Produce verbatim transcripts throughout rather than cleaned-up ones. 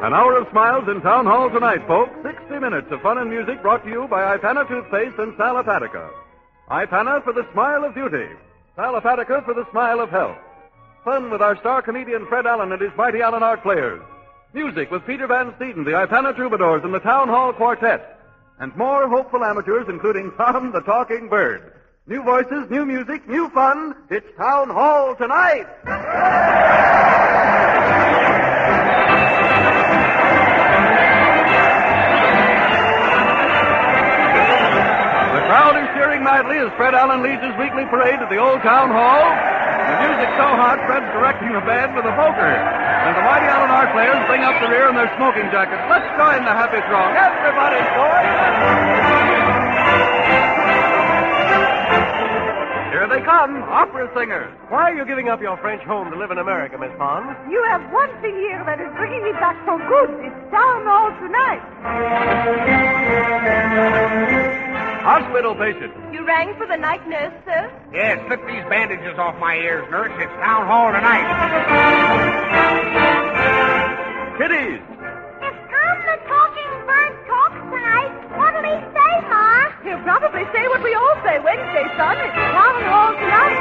An hour of smiles in Town Hall tonight, folks. Sixty minutes of fun and music brought to you by Ipana Toothpaste and Sal Hepatica. Ipana for the smile of beauty. Sal Hepatica for the smile of health. Fun with our star comedian Fred Allen and his mighty Allen Art Players. Music with Peter Van Steeden, the Ipana Troubadours, and the Town Hall Quartet. And more hopeful amateurs, including Tom the Talking Bird. New voices, new music, new fun. It's Town Hall tonight. The crowd is cheering madly as Fred Allen leads his weekly parade at the old Town Hall. The music's so hot, Fred's directing the band with a poker. And the mighty Allen Art Players bring up the rear in their smoking jackets. Let's join the happy throng. Everybody, boys! Here they come, opera singers. Why are you giving up your French home to live in America, Miss Pond? You have one thing here that is bringing me back for good. It's Town Hall tonight. Hospital patient. You rang for the night nurse, sir? Yes, slip these bandages off my ears, nurse. It's Town Hall tonight. Kiddies. If Tom the Talking Bird talks tonight, what'll he say, Ma? He'll probably say what we all say Wednesday, son. It's Town Hall tonight.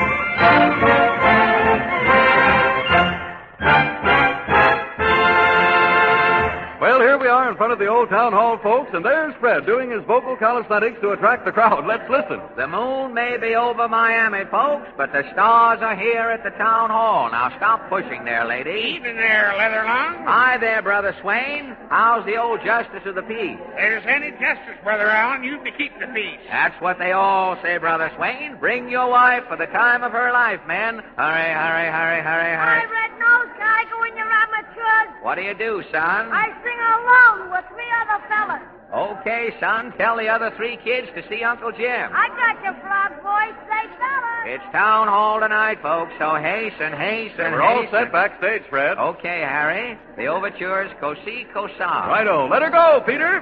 Well, here we are in front of the old Town Hall, folks, and there's Fred doing his vocal calisthenics to attract the crowd. Let's listen. The moon may be over Miami, folks, but the stars are here at the Town Hall. Now, stop pushing there, lady. Evening there, Leatherlung. Hi there, Brother Swain. How's the old Justice of the Peace? There's any justice, Brother Allen. You to keep the peace. That's what they all say, Brother Swain. Bring your wife for the time of her life, men. Hurry, hurry, hurry, hurry, Hi, hurry. Red-Nosed Guy, go in your amateurs. What do you do, son? I sing alone with three other fellas. Okay, son, tell the other three kids to see Uncle Jim. I got your frog voice, say fellas. It's Town Hall tonight, folks, so hasten, hasten, We're all hasten. set backstage, Fred. Okay, Harry. The overture's Cosi Cosa. Righto. Let her go, Peter.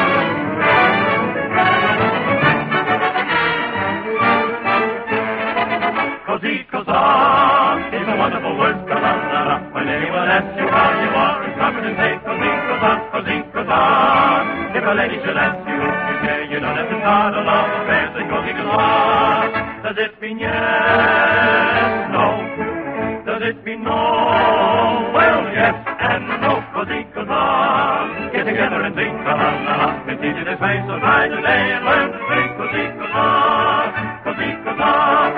Cosi, cosa, is a wonderful word, ca-la-la-la. When anyone asks you how you are, it's confident say, cosi, cosa, cosi, cosa. If a lady should ask you if you care, you don't have to start a love affair, say cosi, cosa. Does it mean yes? No. Does it mean no? Well, yes and no, cosi, cosa. Get together and sing, ca-la-la-la. It's easy this way, so try today and learn to sing, cosi, cosa, cosi, cosa.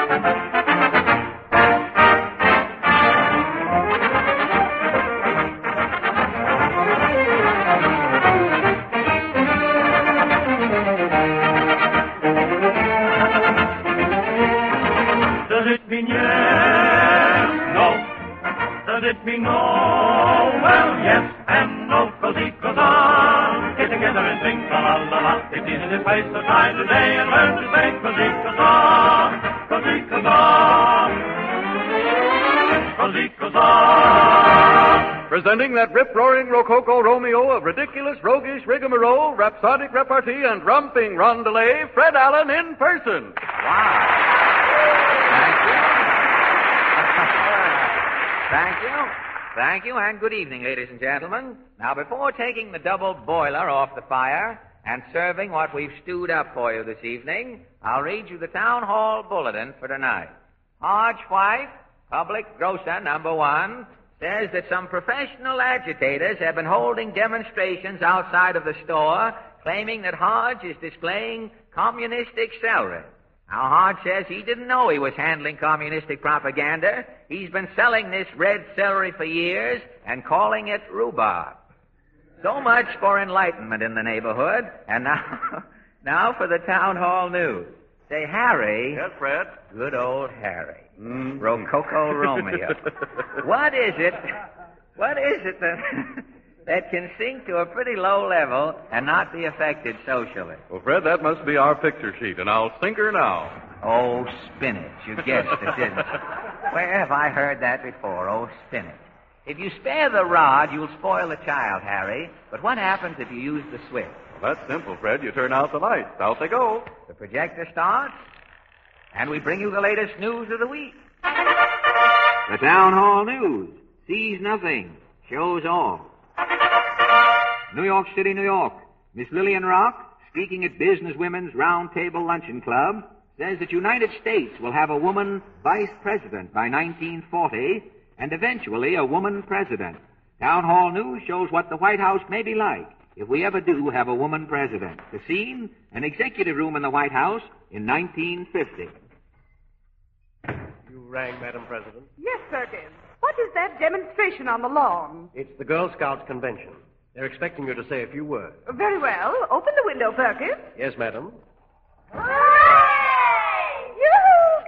Does it mean yes? No. Does it mean no? Well, yes and no, cosi, cosa. Get together and sing, la-la-la-la. It's easy this way, so try today and learn to say cosi, cosa, cosi, cosa, cosi, cosa. Presenting that rip-roaring rococo Romeo of ridiculous, roguish rigmarole, rhapsodic repartee, and romping rondelay, Fred Allen in person. Wow. Thank you. Thank you, and good evening, ladies and gentlemen. Now, before taking the double boiler off the fire and serving what we've stewed up for you this evening, I'll read you the Town Hall Bulletin for tonight. Hodge White, public grocer number one, says that some professional agitators have been holding demonstrations outside of the store claiming that Hodge is displaying communistic celery. Now, Hodge says he didn't know he was handling communistic propaganda. He's been selling this red celery for years and calling it rhubarb. So much for enlightenment in the neighborhood. And now, now for the Town Hall news. Say, Harry. Yes, Fred. Good old Harry. Mm. Rococo Romeo. What is it? What is it that that can sink to a pretty low level and not be affected socially? Well, Fred, that must be our picture sheet, and I'll sink her now. Oh, spinach. You guessed it, didn't you? Where have I heard that before? Oh, spinach. If you spare the rod, you'll spoil the child, Harry. But what happens if you use the switch? Well, that's simple, Fred. You turn out the lights. Out they go. The projector starts, and we bring you the latest news of the week. The Town Hall News. Sees nothing. Shows all. New York City, New York. Miss Lillian Rock, speaking at Business Women's Round Table Luncheon Club, says that United States will have a woman vice president by nineteen forty and eventually a woman president. Town Hall News shows what the White House may be like if we ever do have a woman president. The scene, an executive room in the White House in nineteen fifty. You rang, Madam President? Yes, Perkins. What is that demonstration on the lawn? It's the Girl Scouts convention. They're expecting you to say a few words. Very well. Open the window, Perkins. Yes, madam. Hooray! Yoo-hoo,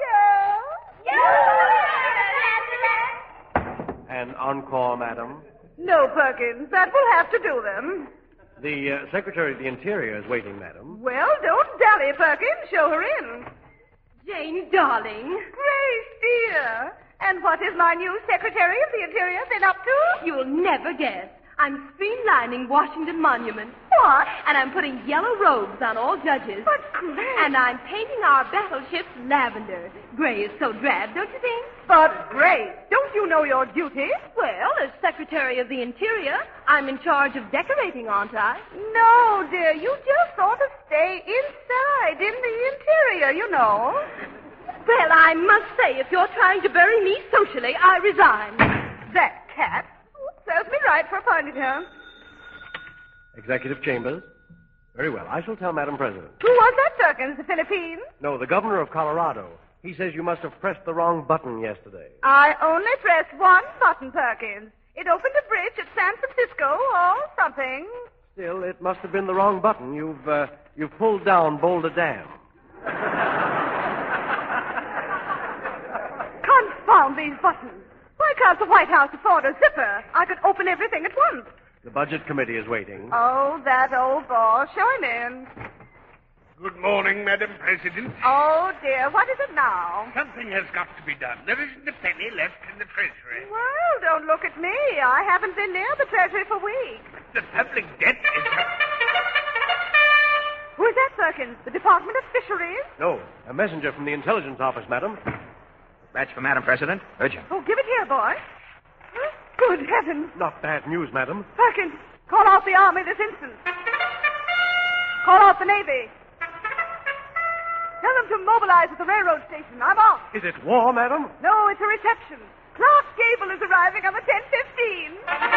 girl! You! An encore, madam. No, Perkins. That will have to do them. The uh, Secretary of the Interior is waiting, madam. Well, don't dally, Perkins. Show her in. Jane, darling. Grace, dear. And what is my new Secretary of the Interior been up to? You'll never guess. I'm streamlining Washington Monument. What? And I'm putting yellow robes on all judges. But, Grace... And I'm painting our battleships lavender. Gray is so drab, don't you think? But, Grace, don't you know your duty? Well, as Secretary of the Interior, I'm in charge of decorating, aren't I? No, dear. You just ought to stay inside, in the interior, you know. Well, I must say, if you're trying to bury me socially, I resign. That cat serves me right for finding her. Executive Chambers. Very well. I shall tell Madam President. Who was that, Perkins? The Philippines? No, the governor of Colorado. He says you must have pressed the wrong button yesterday. I only pressed one button, Perkins. It opened a bridge at San Francisco or something. Still, it must have been the wrong button. You've, uh, you've pulled down Boulder Dam. Confound these buttons. Why can't the White House afford a zipper? I could open everything at once. The Budget Committee is waiting. Oh, that old boss. Show him in. Good morning, Madam President. Oh, dear. What is it now? Something has got to be done. There isn't a penny left in the Treasury. Well, don't look at me. I haven't been near the Treasury for weeks. The public debt is... Who is that, Perkins? The Department of Fisheries? No, a messenger from the Intelligence Office, madam. Batch for Madam President. Urgent. Oh, give it here, boy. Good heavens. Not bad news, madam. Perkins, call out the Army this instant. Call out the Navy. Tell them to mobilize at the railroad station. I'm off. Is it war, madam? No, it's a reception. Clark Gable is arriving on the ten fifteen.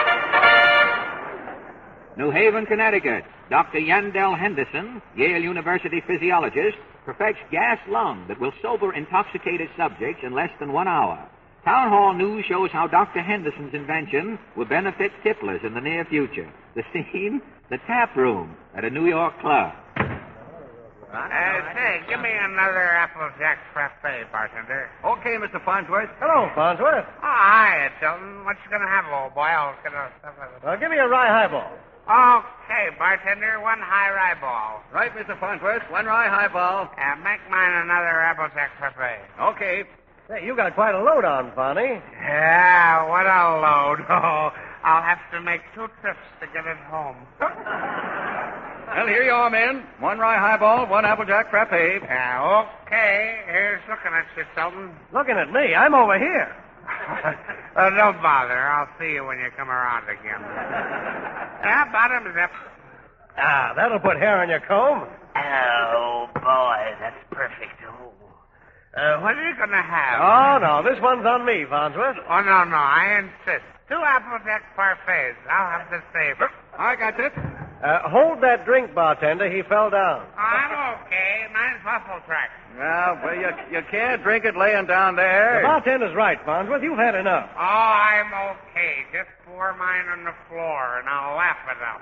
New Haven, Connecticut. Doctor Yandel Henderson, Yale University physiologist, perfects gas lung that will sober intoxicated subjects in less than one hour. Town Hall News shows how Doctor Henderson's invention will benefit tipplers in the near future. The scene, the tap room at a New York club. Uh, say, give me another Applejack frappe, bartender. Okay, Mister Farnsworth. Hello, Farnsworth. Oh, hi, Tilton. What you gonna have, old boy? I'll get a stuff of it. Well, give me a rye highball. Okay, bartender, one high rye ball. Right, Mister Farnsworth. One rye highball. Uh, make mine another Applejack frappe. Okay. Hey, you got quite a load on, Fonny. Yeah, what a load. Oh, I'll have to make two trips to get it home. Well, here you are, men. One rye highball, one Applejack frappe. Yeah, okay. Here's looking at you, Tilton. Looking at me. I'm over here. uh, don't bother. I'll see you when you come around again. Yeah, bottoms up. Ah, that'll put hair on your comb. Oh, boy, that's perfect. Oh. Uh, what are you going to have? Oh, no, this one's on me, Farnsworth. Oh, no, no, I insist. Two Applejack parfaits. I'll have the saber. I got it. Uh, hold that drink, bartender. He fell down. I'm okay. Mine's waffle track. Well, well, you, you can't drink it laying down there. The bartender's right, Farnsworth. You've had enough. Oh, I'm okay. Just pour mine on the floor, and I'll laugh it up.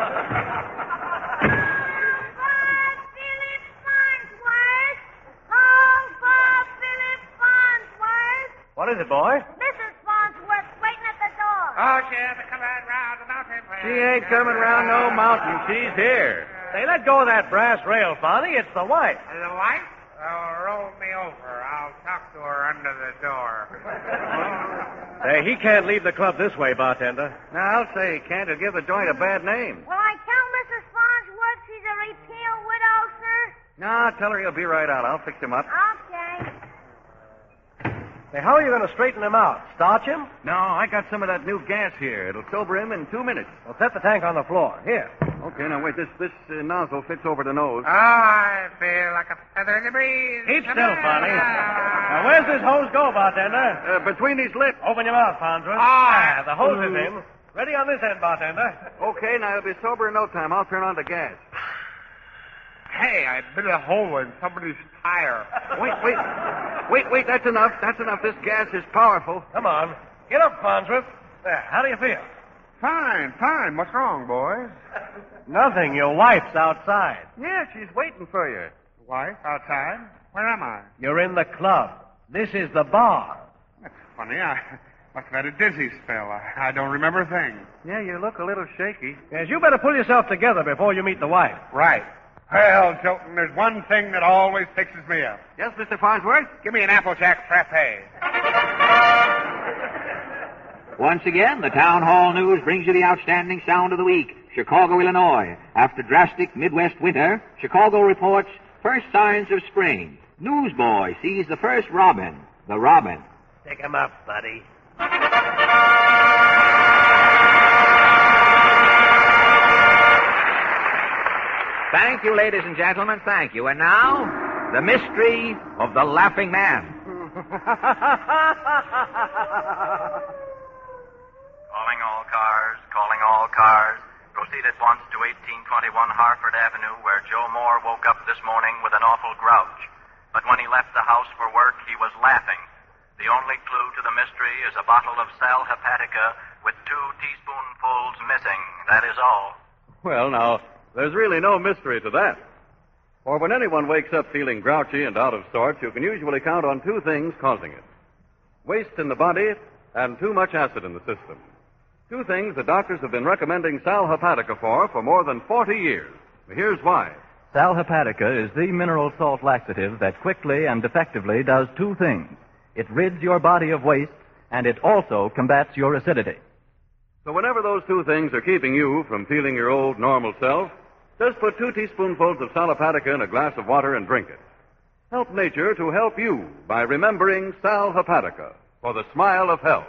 What is it, boy? Missus Farnsworth waiting at the door. Oh, she had to come out round the mountain. She ain't coming round no mountain. She's here. Say, let go of that brass rail, Fonny. It's the wife. The wife? Oh, roll me over. I'll talk to her under the door. Hey, he can't leave the club this way, bartender. Now, I'll say he can't. He'll give the joint a bad name. Will I tell Missus Farnsworth she's a repeal widow, sir? No, tell her he'll be right out. I'll fix him up. Okay. Hey, how are you going to straighten him out? Starch him? No, I got some of that new gas here. It'll sober him in two minutes. Well, set the tank on the floor. Here. Okay, now wait. This this uh, nozzle fits over the nose. Oh, I feel like a feather in the breeze. Keep still, Barney. Now, where's this hose go, bartender? Uh, between his lips. Open your mouth, Farnsworth. Ah. Ah, the hose is in. Ready on this end, bartender. Okay, now he'll be sober in no time. I'll turn on the gas. Hey, I bit a hole in somebody's tire. Wait, wait. Wait, wait, that's enough. That's enough. This gas is powerful. Come on. Get up, Farnsworth. There, how do you feel? Fine, fine. What's wrong, boys? Nothing. Your wife's outside. Yeah, she's waiting for you. Wife, outside? Where am I? You're in the club. This is the bar. That's funny. I must have had a dizzy spell. I, I don't remember a thing. Yeah, you look a little shaky. Yes, you better pull yourself together before you meet the wife. Right. Well, Jolton, there's one thing that always fixes me up. Yes, Mister Farnsworth? Give me an Applejack frappe. Once again, the Town Hall News brings you the outstanding sound of the week. Chicago, Illinois. After drastic Midwest winter, Chicago reports first signs of spring. Newsboy sees the first robin, the robin. Take him up, buddy. Thank you, ladies and gentlemen, thank you. And now, the mystery of the Laughing Man. Calling all cars, calling all cars. Proceed at once to eighteen twenty-one Harford Avenue, where Joe Moore woke up this morning with an awful grouch. But when he left the house for work, he was laughing. The only clue to the mystery is a bottle of Sal Hepatica with two teaspoonfuls missing. That is all. Well, now, there's really no mystery to that. For when anyone wakes up feeling grouchy and out of sorts, you can usually count on two things causing it. Waste in the body and too much acid in the system. Two things the doctors have been recommending Sal Hepatica for for more than forty years. Here's why. Sal Hepatica is the mineral salt laxative that quickly and effectively does two things. It rids your body of waste, and it also combats your acidity. So whenever those two things are keeping you from feeling your old normal self, just put two teaspoonfuls of Sal Hepatica in a glass of water and drink it. Help nature to help you by remembering Sal Hepatica for the smile of health.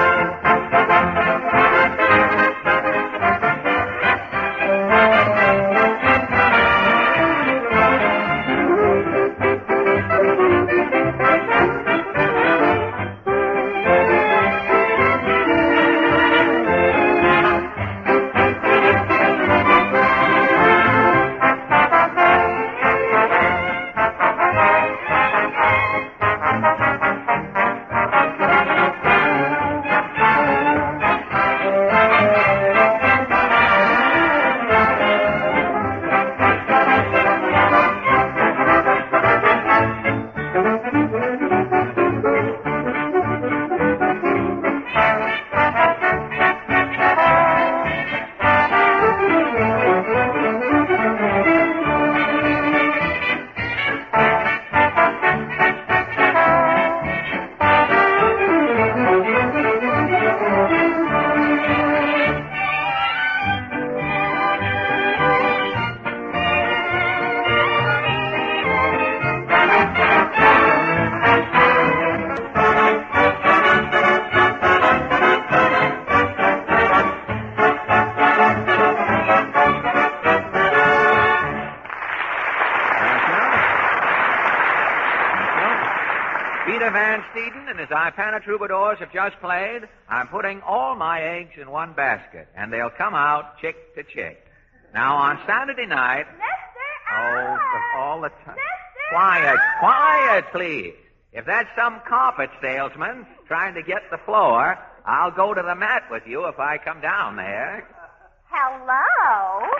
Peter Van Steeden and his Ipana Troubadours have just played. I'm putting all my eggs in one basket, and they'll come out chick to chick. Now, on Saturday night... Mister Oh, Allen! all the time. Mister Quiet, Allen! quiet, please. If that's some carpet salesman trying to get the floor, I'll go to the mat with you if I come down there. Hello?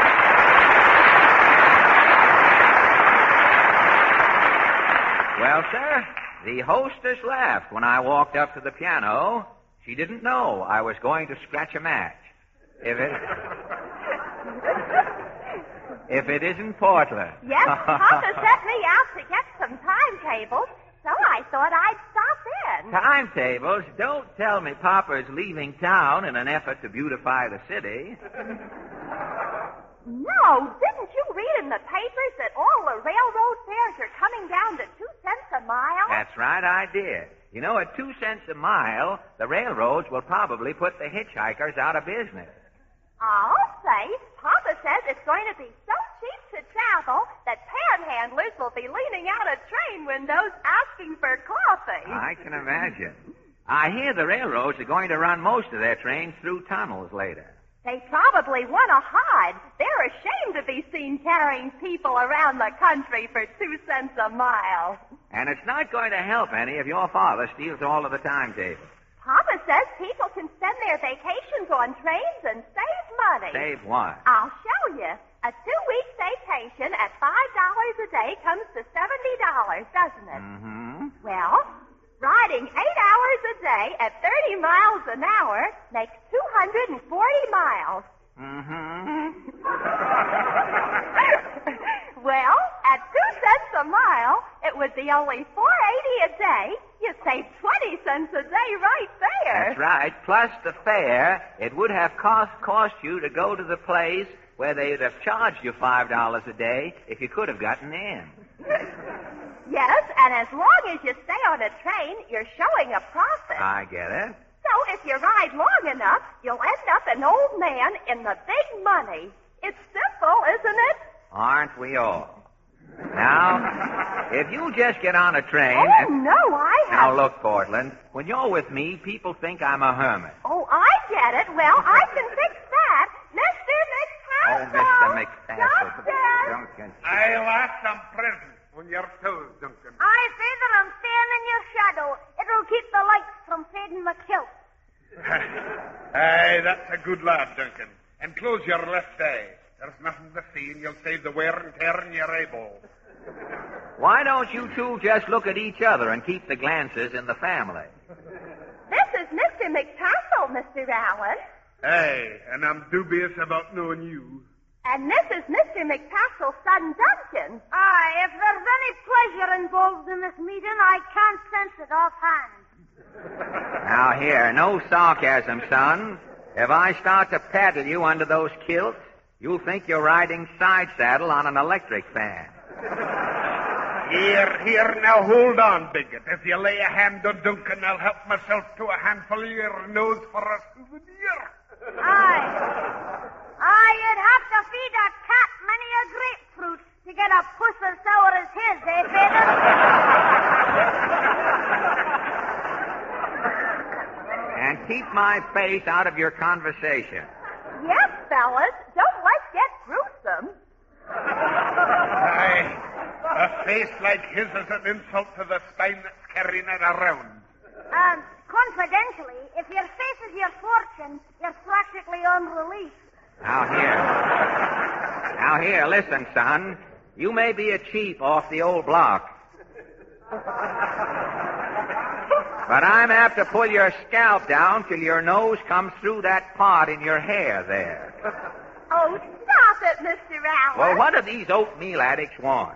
Well, sir, the hostess laughed when I walked up to the piano. She didn't know I was going to scratch a match. If it... if it isn't Portland. Yes, Papa sent me out to get some timetables, so I thought I'd stop in. Timetables? Don't tell me Papa's leaving town in an effort to beautify the city. No, didn't you read in the papers that all the railroad fares are coming down to two cents a mile? That's right, I did. You know, at two cents a mile, the railroads will probably put the hitchhikers out of business. I'll say, Papa says it's going to be so cheap to travel that panhandlers will be leaning out of train windows asking for coffee. I can imagine. I hear the railroads are going to run most of their trains through tunnels later. They probably want to hide. They're ashamed to be seen carrying people around the country for two cents a mile. And it's not going to help any if your father steals all of the timetables. Papa says people can spend their vacations on trains and save money. Save what? I'll show you. A two-week vacation at five dollars a day comes to seventy dollars, doesn't it? Mm-hmm. Well, riding eight hours a day at thirty miles an hour makes two hundred forty miles. Mm-hmm. Well, at two cents a mile, it would be only four eighty a day. You save twenty cents a day right there. That's right. Plus the fare, it would have cost cost you to go to the place where they'd have charged you five dollars a day if you could have gotten in. Yes, and as long as you stay on a train, you're showing a profit. I get it. So if you ride long enough, you'll end up an old man in the big money. It's simple, isn't it? Aren't we all? Now, if you just get on a train... Oh, and... no, I have... Now, look, Portland, when you're with me, people think I'm a hermit. Oh, I get it. Well, I can fix that. Mister Oh, McCaskell! Mister McCaskell. Doctor! Duncan. I'll ask some presents on your toes, Duncan. I feather I'm staying in your shadow. It'll keep the lights from fading my kilt. Aye, that's a good lad, Duncan. And close your left eye. There's nothing to see, and you'll save the wear and tear in your eyeball. Why don't you two just look at each other and keep the glances in the family? This is Mister McCaskell, Mister Allen. Aye, and I'm dubious about knowing you. And this is Mister McCaskell's son, Duncan. Aye, if there's any pleasure involved in this meeting, I can't sense it offhand. Now, here, no sarcasm, son. If I start to paddle you under those kilts, you'll think you're riding side saddle on an electric fan. Here, here, now hold on, bigot. If you lay a hand on Duncan, I'll help myself to a handful of your nose for a souvenir. Aye. Aye, you'd have to feed a cat many a grapefruit to get a puss as sour as his, eh, Feather? And keep my face out of your conversation. Yes, fellas. Don't let's get gruesome. Aye, a face like his is an insult to the spine that's carrying it around. Um, confidentially, if your face is your fortune, you're practically on release. Now here. Now here, listen, son. You may be a cheap off the old block. But I'm apt to pull your scalp down till your nose comes through that pot in your hair there. Oh, stop it, Mister Allen. Well, what do these oatmeal addicts want?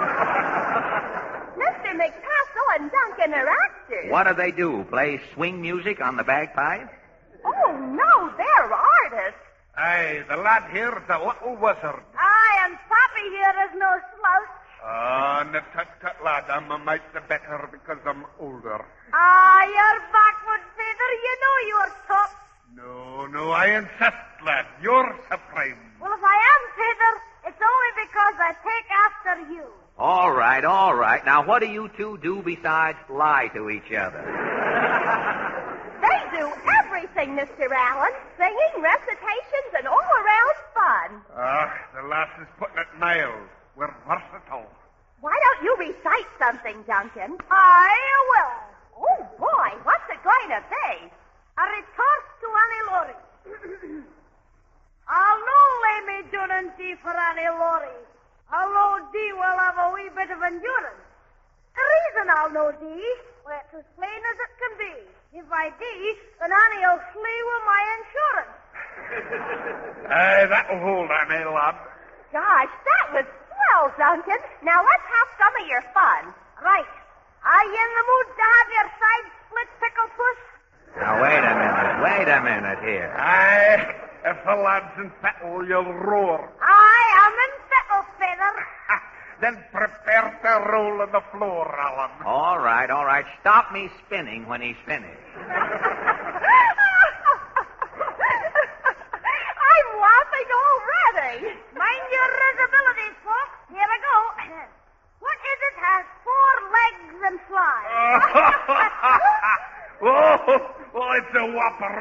Mister McCaskell and Duncan are actors. What do they do? Play swing music on the bagpipe? Oh, no, they're artists. Aye, the lad here's a little wizard. Aye, and Pappy here is no slouch. Ah, uh, tut tut, lad, I'm a mite the better because I'm older. Ah, you're backward, Feather. You know you're top. No, no, I insist, lad. You're supreme. Well, if I am, Feather, it's only because I take after you. All right, all right. Now, what do you two do besides lie to each other? They do everything, Mister Allen. Singing, recitations, and all-around fun. Ah, the lass is putting it mild. We're versatile. Why don't you recite something, Duncan? I will. Oh, boy, what's it going to be? A retort to Annie Laurie. I'll no lay me down tea for Annie Laurie. Although Dee will have a wee bit of endurance. The reason I'll know Dee, well, it's as plain as it can be. If I Dee, then Annie'll flee with my insurance. Aye, that'll hold, Annie, lad. Gosh, that was swell, Duncan. Now let's have some of your fun. Right. Are you in the mood to have your side split, Pickle Puss? Now, wait a minute. Wait a minute here. Aye, if the lad's in fettle, you'll roar. I am in fettle, Feather. Then prepare to roll on the floor, Alan. All right, all right. Stop me spinning when he's finished. I'm laughing already. Mind your risibilities, folks. Here I go. What is it has four legs and flies? oh, oh, it's a whopper.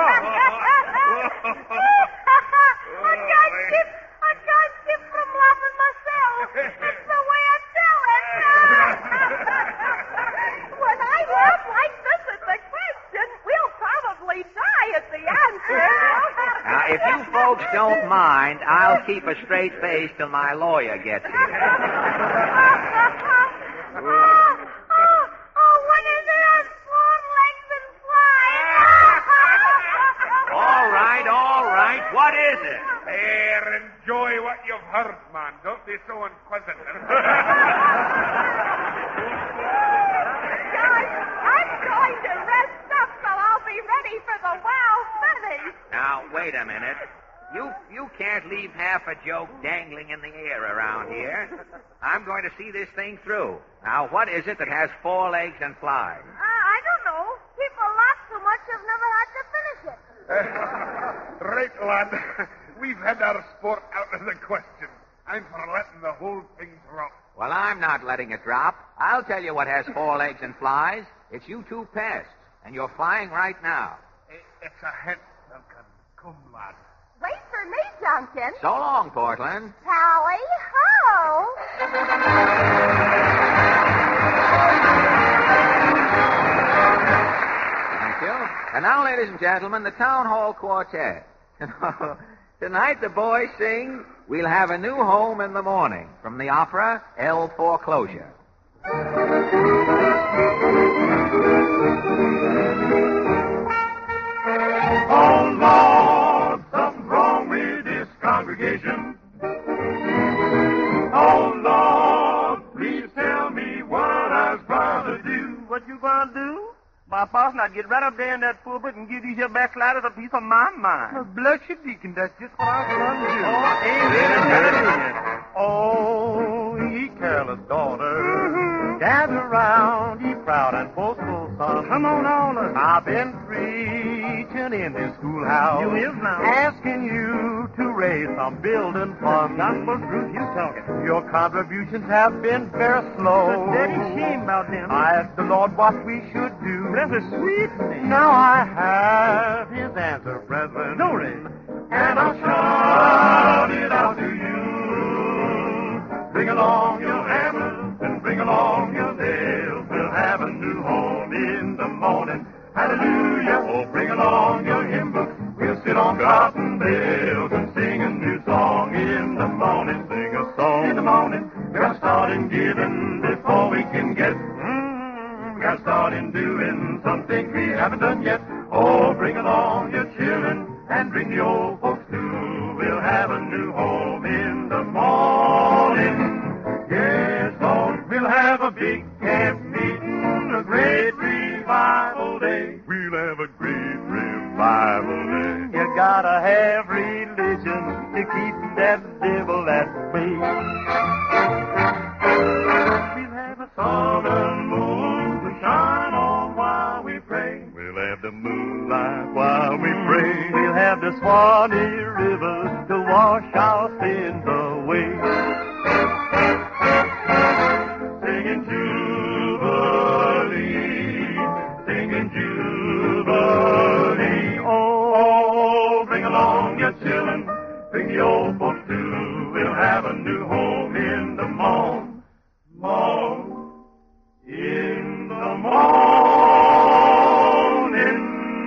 I can't keep, I can't keep from laughing myself. It's the way I tell it. When I laugh like this at the question, we'll probably die at the answer. Now, if you folks don't mind, I'll keep a straight face till my lawyer gets here. oh, oh, oh, what is it has four legs and flies? All right, all right. What is it? Here, enjoy what you've heard, man. Don't be so inquisitive. Guys, I'm going to rest up so I'll be ready for the wow finish. Now, wait a minute. You you can't leave half a joke dangling in the air around here. I'm going to see this thing through. Now, what is it that has four legs and flies? Uh, I don't know. People laugh so much I've never had to finish it. Right, lad. We've had our sport out of the question. I'm for letting the whole thing drop. Well, I'm not letting it drop. I'll tell you what has four legs and flies. It's you two pests, and you're flying right now. It's a hint, Duncan. Come, lad. Wait for me, Duncan. So long, Portland. Tally ho! Thank you. And now, ladies and gentlemen, the Town Hall Quartet. Tonight the boys sing We'll Have a New Home in the Morning from the opera El Foreclosure. Oh, Lord, something's wrong with this congregation. Oh, Lord, please tell me what I was going to do. What you gonna do? My parson, I'd get right up there in that pulpit and give these here backsliders a piece of my mind. Well, bless you, Deacon. That's just what I was going to do. Oh, amen. Oh, ye careless daughter, mm-hmm. Gather round, ye proud and boastful son. Come on, all of you. I've been preaching in this schoolhouse. You is now. Asking you to raise some building funds. Gospel truth, you talking. Your contributions have been very slow. It's a dirty shame about them. I asked the Lord what we should do. Bless his sweet name. Now I have his answer, brethren. Glory. And I'll shout it out to you. Bring along your hammers and bring along your nails. We'll have a new home in the morning. Hallelujah. Oh, bring along your hymn books. We'll sit on cotton bales and sing a new song in the morning. Sing a song in the morning. We gotta start in giving before we can get. Mm, we gotta start in doing some things we haven't done yet. Oh, bring along your children and bring the old folks too. We'll have a new home in the morning. Yes, Lord, we'll have a big camp meeting, a great revival day. We'll have a great revival day. You gotta have religion to keep that devil at bay. We'll have a sun and moon to shine on while we pray. We'll have the moonlight while we pray. We'll have the Swanee River to wash our sins away. Singing Jubilee, singing Jubilee. Oh, bring along your children, bring the old folks too. We'll have a new home in the morn, morn, in the morning.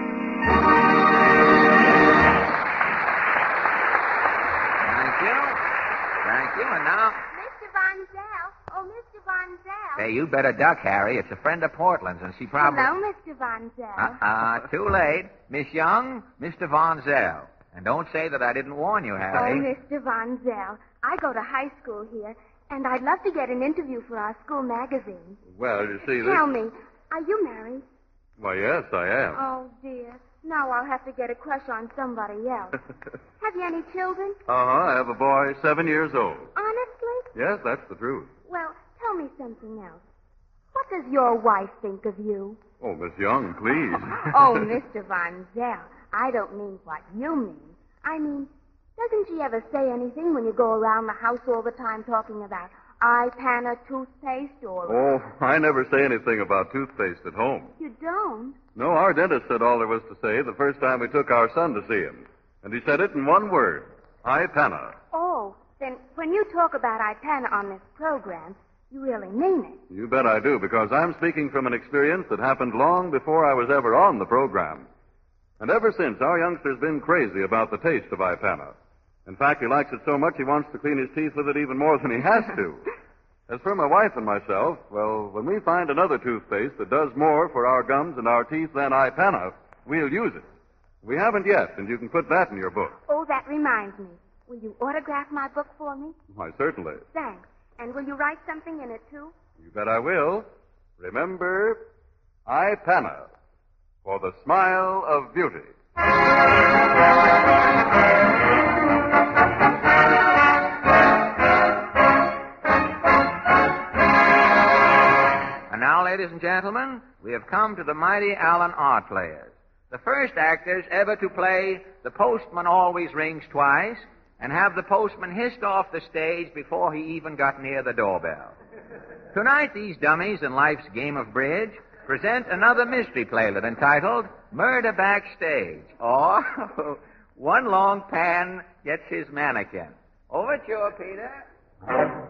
Thank you. Thank you. And now... Mister Von Zell. Oh, Mister Von Zell. Hey, you better duck, Harry. It's a friend of Portland's, and she probably... Hello, Mister Von Zell. Uh-uh, too late. Miss Young, Mister Von Zell. And don't say that I didn't warn you, Harry. Oh, Mister Von Zell, I go to high school here, and I'd love to get an interview for our school magazine. Well, you see, this... Tell me, are you married? Why, yes, I am. Oh, dear. Now I'll have to get a crush on somebody else. Have you any children? Uh-huh. I have a boy seven years old. Honestly? Yes, that's the truth. Well, tell me something else. What does your wife think of you? Oh, Miss Young, please. Oh, Mister Von Zell, I don't mean what you mean. I mean, doesn't she ever say anything when you go around the house all the time talking about eye panna, toothpaste, or... Oh, I never say anything about toothpaste at home. You don't? No, our dentist said all there was to say the first time we took our son to see him. And he said it in one word, eye panna. Oh, then when you talk about eye panna on this program, you really mean it. You bet I do, because I'm speaking from an experience that happened long before I was ever on the program. And ever since, our youngster's been crazy about the taste of eye panna. In fact, he likes it so much he wants to clean his teeth with it even more than he has to. As for my wife and myself, well, when we find another toothpaste that does more for our gums and our teeth than eye panna, we'll use it. We haven't yet, and you can put that in your book. Oh, that reminds me. Will you autograph my book for me? Why, certainly. Thanks. And will you write something in it, too? You bet I will. Remember, eye panna, for the smile of beauty. And now, ladies and gentlemen, we have come to the mighty Allen Art Players, the first actors ever to play The Postman Always Rings Twice and have the postman hissed off the stage before he even got near the doorbell. Tonight, these dummies in life's game of bridge present another mystery playlet entitled Murder Backstage, or One Long Pan Gets His Mannequin. Overture, Peter.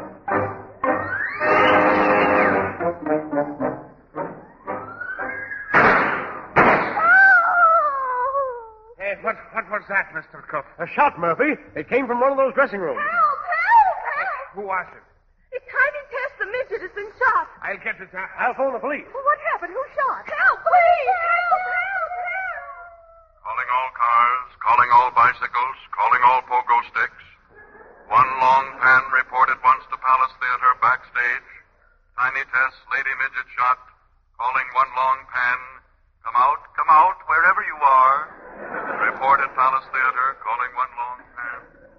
Hey, what, what was that, Mister Cook? A shot, Murphy. It came from one of those dressing rooms. Help! Help! Help! Who was it? It's Tiny Tess, the midget, has been shot. I'll get it. Uh, I'll phone the police. Well, what happened? Who shot? Help, please! Help! Help! Help! Calling all cars, calling all bicycles, calling all pogo sticks. One long pan reported once to Palace Theater backstage. Tiny Tess, Lady Midget shot. Calling one long pan. Come out, come out, wherever you are. Reported Palace Theater, calling one long pan.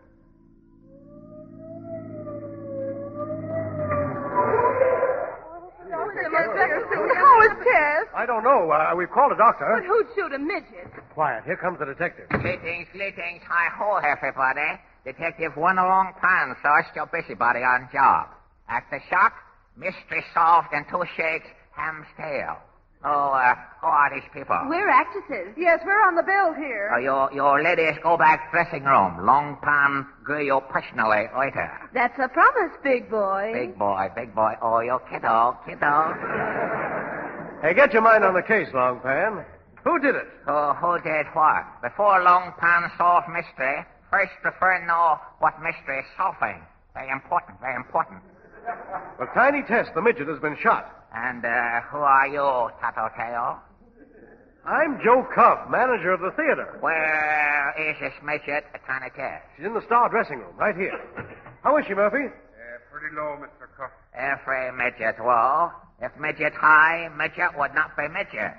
How is Tess? I don't know. Uh, we've called a doctor. But who'd shoot a midget? Quiet. Here comes the detective. Greetings, greetings. Hi-ho, everybody. Detective One Along Pan, sauce your busybody on job. After shock, mystery solved in two shakes, ham's tail. Oh, uh, who are these people? We're actresses. Yes, we're on the bill here. Oh, your, your ladies go back dressing room. Long Pan, grew you personally later. That's a promise, big boy. Big boy, big boy. Oh, you kiddo, kiddo. Hey, get your mind on the case, Long Pan. Who did it? Who, who did what? Before Long Pan solve mystery, first prefer know what mystery is solving. Very important, very important. Well, Tiny Tess, the midget, has been shot. And, uh, who are you, Tattletale? I'm Joe Cuff, manager of the theater. Where is this midget, Tiny Tess? She's in the star dressing room, right here. How is she, Murphy? Uh, pretty low, Mister Cuff. Every midget low. If midget high, midget would not be midget.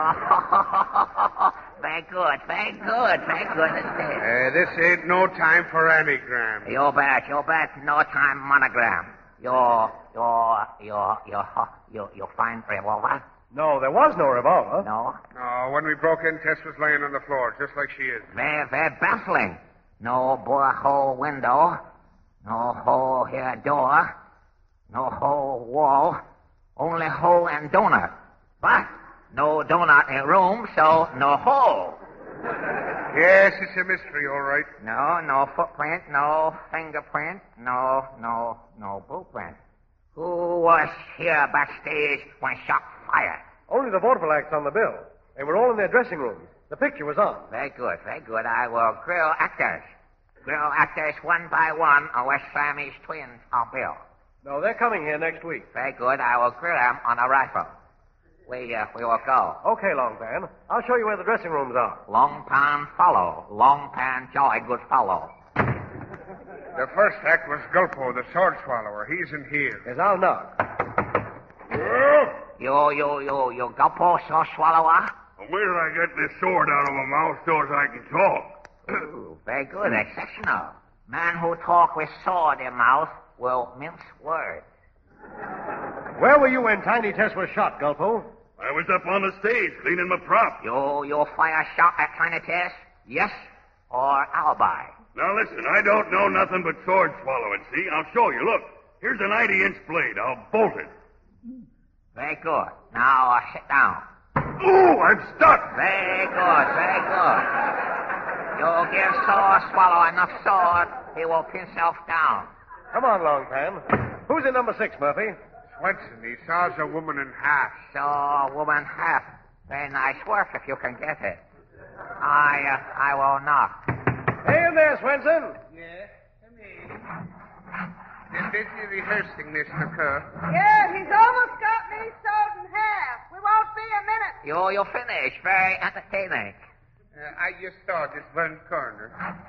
Very good, very good, very good indeed. Uh, this ain't no time for anagram. You bet, you bet, no time monogram. Your, your, your, your, your, your fine revolver? No, there was no revolver. No? No, when we broke in, Tess was laying on the floor, just like she is. Very, very baffling. No bore hole window. No hole here door. No hole wall. Only hole and donut. But no donut in room, so no hole. Yes, it's a mystery, all right. No, no footprint, no fingerprint, no, no, no blueprint. Who was here backstage when shot fired? Only the vaudeville acts on the bill. They were all in their dressing rooms. The picture was on. Very good, very good. I will grill actors. Grill actors one by one unless Sammy's twins are bill. No, they're coming here next week. Very good. I will grill them on a rifle. We, uh, we will go. Okay, Long Pan. I'll show you where the dressing rooms are. Long Pan follow. Long Pan jolly good fellow. The first act was Gulpo, the sword swallower. He's in here. Yes, I'll knock. You, you, you, you Gulpo sword swallower? Where did I get this sword out of my mouth so as I can talk? Ooh, very good. Exceptional. Man who talk with sword in mouth will mince words. Where were you when Tiny Tess was shot, Gulpo? I was up on the stage cleaning my prop. You, you fire shot at Tiny Tess? Yes or alibi? Now listen, I don't know nothing but sword swallowing, see? I'll show you. Look, here's a ninety-inch blade. I'll bolt it. Very good. Now uh, sit down. Ooh, I'm stuck. Very good, very good. You give Sword Swallow enough sword, he will pin himself down. Come on, Longpan. Who's in number six, Murphy? Swenson, he saws a woman in half. So, woman half. Very nice work if you can get it. I, uh, I will knock. Hey in there, Swenson. Yes, come in. They're busy rehearsing, Mister Kerr. Yeah, he's almost got me sewed in half. We won't be a minute. You, you finish. Very entertaining. Uh, I just saw this one corner.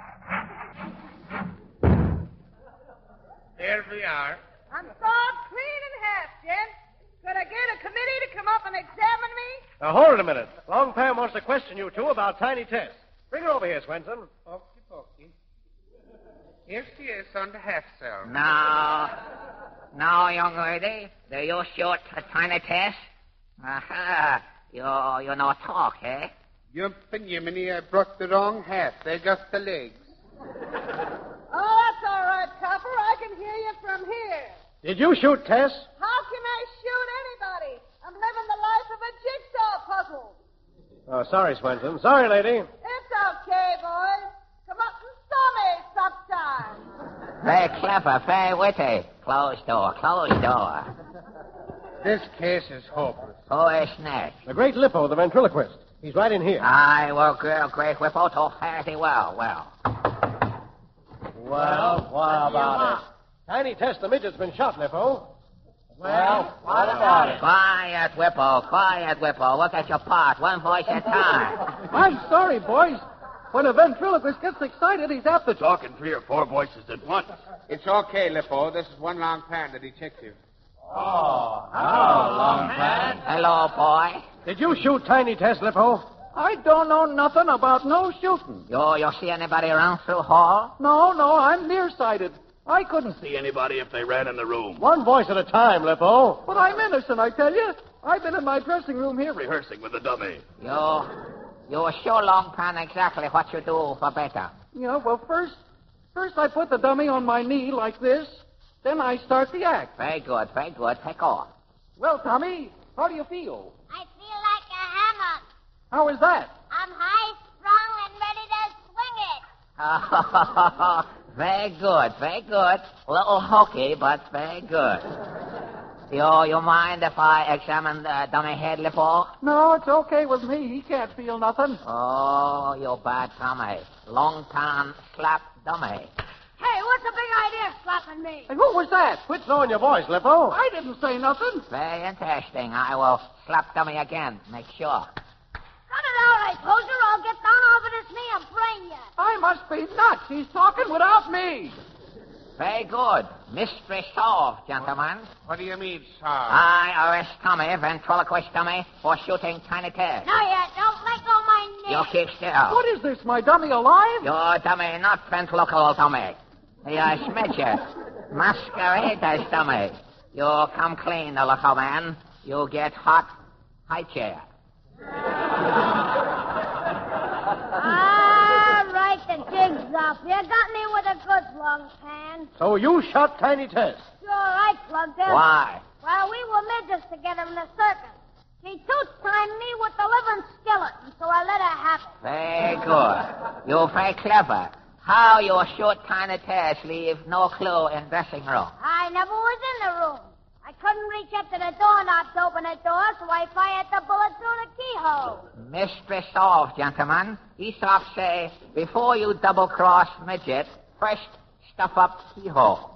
There we are. I'm sawed clean in half, Jen. Could I get a committee to come up and examine me? Now, hold it a minute. Longpan wants to question you two about Tiny Tess. Bring her over here, Swenson. Okie dokie. Here she is on the half cell. Now, now, young lady, do you shoot a Tiny Tess? Aha. You, you know talk, eh? Yumpin' Yemeni, I brought the wrong half. They're just the legs. Oh, that's all right, Copper. I can hear you from here. Did you shoot Tess? How can I shoot anybody? I'm living the life of a jigsaw puzzle. Oh, sorry, Swenson. Sorry, lady. It's okay, boys. Come up and saw me sometime. Very clever, very witty. Closed door, closed door. This case is hopeless. Who is next? The great Lippo, the ventriloquist. He's right in here. I will grill Great Whippo to fairly well, well. Well, what about it? Tiny Tess the midget's been shot, Lippo. Well, what about it? Quiet, Whippo, quiet, Whippo. Look at your part, one voice at a time. I'm sorry, boys. When a ventriloquist gets excited, he's apt to talk in three or four voices at once. It's okay, Lippo. This is one long pan, the detective. Oh, hello, Longpan. Hello, boy. Did you shoot Tiny Tess, Lippo? I don't know nothing about no shooting. You, you see anybody around through hall? No, no, I'm nearsighted. I couldn't see anybody if they ran in the room. One voice at a time, Lippo. But I'm innocent, I tell you. I've been in my dressing room here rehearsing with the dummy. You, you show Longpan exactly what you do for better. You know, well, first, first I put the dummy on my knee like this. Then I start the act. Very good, very good. Take off. Well, Tommy, how do you feel? I feel like a hammock. How is that? I'm high strung and ready to swing it. Oh, very good, very good. A little hokey, but very good. You, you mind if I examine the dummy head, Lippo? No, it's okay with me. He can't feel nothing. Oh, you bad Tommy. Long time slap dummy. Hey, what's the big idea slapping me? Hey, who was that? Quit throwing your voice, Lippo. I didn't say nothing. Very interesting. I will slap dummy again. Make sure. Cut it out, I told you. I'll get down over this knee and brain you. I must be nuts. He's talking without me. Very good. Mystery solved, gentlemen. What do you mean, sir? I arrest Tommy, ventriloquist dummy, for shooting Tiny Tess. No, yet. Don't let go of my knee. You keep still. What is this, my dummy alive? Your dummy, not ventriloquial dummy. The uh, smidger. Masquerader's dummy. You come clean, the little man. You get hot. High chair. All right, the jig's up. You got me with a good long pan. So you shot Tiny Tess? Sure, I plugged her. Why? Well, we were midgets together in the circus. She two-timed me with the living skeleton, so I let her have it. Very good. You're very clever. How you shoot Tiny Tess leave no clue in dressing room. I never was in the room. I couldn't reach up to the doorknob to open the door, so I fired the bullet through the keyhole. Mystery solved, gentlemen. Aesop say, before you double-cross midget, first stuff up keyhole.